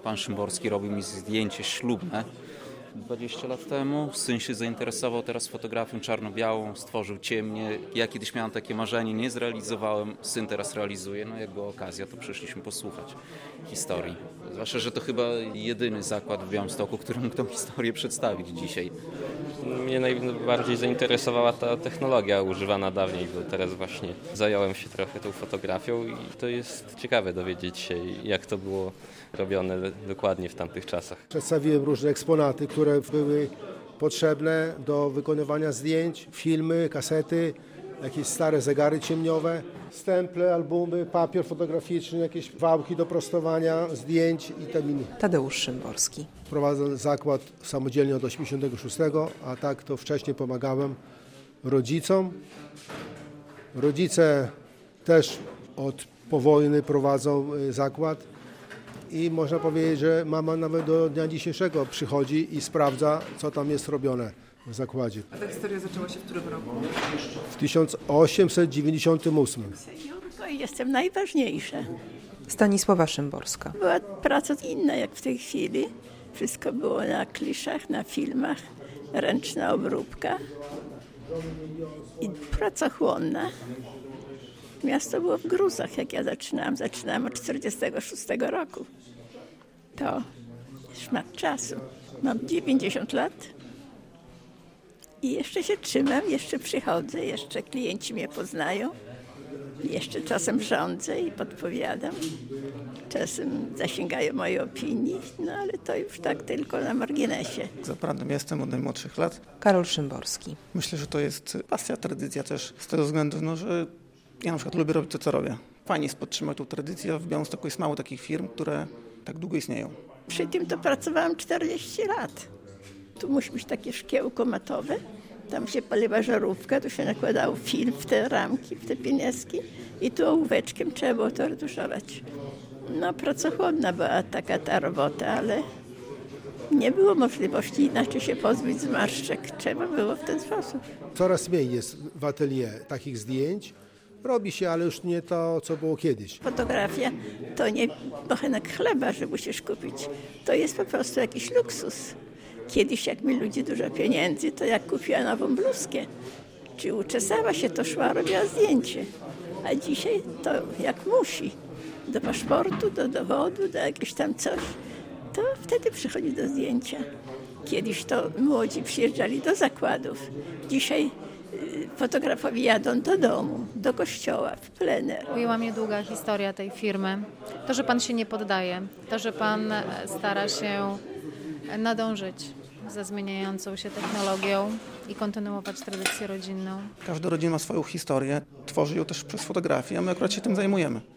pan Szymborski robił mi zdjęcie ślubne 20 lat temu. Syn się zainteresował teraz fotografią czarno-białą, stworzył ciemnie. Ja kiedyś miałem takie marzenie, nie zrealizowałem, syn teraz realizuje. No jak była okazja, to przyszliśmy posłuchać historii. Zwłaszcza, że to chyba jedyny zakład w Białymstoku, który mógł tą historię przedstawić dzisiaj. Mnie najbardziej zainteresowała ta technologia używana dawniej, bo teraz właśnie zająłem się trochę tą fotografią i to jest ciekawe dowiedzieć się, jak to było robione dokładnie w tamtych czasach. Przedstawiłem różne eksponaty, które były potrzebne do wykonywania zdjęć, filmy, kasety, jakieś stare zegary ciemniowe, stemple, albumy, papier fotograficzny, jakieś wałki do prostowania zdjęć i terminy. Tadeusz Szymborski. Prowadzę zakład samodzielnie od 86, a tak to wcześniej pomagałem rodzicom. Rodzice też od po wojny prowadzą zakład i można powiedzieć, że mama nawet do dnia dzisiejszego przychodzi i sprawdza, co tam jest robione w zakładzie. A ta historia zaczęła się w którym roku? W 1898. To jestem najważniejsza. Stanisława Szymborska. Była praca inna jak w tej chwili. Wszystko było na kliszach, na filmach, ręczna obróbka i pracochłonna. Miasto było w gruzach, jak ja zaczynałam. Zaczynałam od 1946 roku. To szmat czasu. Mam 90 lat i jeszcze się trzymam, jeszcze przychodzę, jeszcze klienci mnie poznają. Jeszcze czasem rządzę i podpowiadam. Czasem zasięgają mojej opinii, no ale to już tak tylko na marginesie. Zaprawdę jestem od najmłodszych lat. Karol Szymborski. Myślę, że to jest pasja, tradycja też z tego względu, że ja na przykład lubię robić to, co robię. Fajnie jest podtrzymać tą tradycję. W Białymstoku jest mało takich firm, które tak długo istnieją. Przy tym to pracowałam 40 lat. Tu musi być takie szkiełko matowe. Tam się paliła żarówka, tu się nakładało film w te ramki, w te pineski i tu ołóweczkiem trzeba było to retuszować. No pracochłonna była taka ta robota, ale nie było możliwości inaczej się pozbyć zmarszczek. Trzeba było w ten sposób. Coraz mniej jest w atelier takich zdjęć. Robi się, ale już nie to, co było kiedyś. Fotografia to nie bochenek chleba, że musisz kupić. To jest po prostu jakiś luksus. Kiedyś, jak mieli ludzie dużo pieniędzy, to jak kupiła nową bluzkę, czy uczesała się, to szła, robiła zdjęcie. A dzisiaj to jak musi. Do paszportu, do dowodu, do jakiegoś tam coś. To wtedy przychodzi do zdjęcia. Kiedyś to młodzi przyjeżdżali do zakładów. Dzisiaj fotografowie jadą do domu, do kościoła, w plener. Ujęła mnie długa historia tej firmy. To, że pan się nie poddaje, to, że pan stara się nadążyć ze zmieniającą się technologią i kontynuować tradycję rodzinną. Każda rodzina ma swoją historię, tworzy ją też przez fotografię, a my akurat się tym zajmujemy.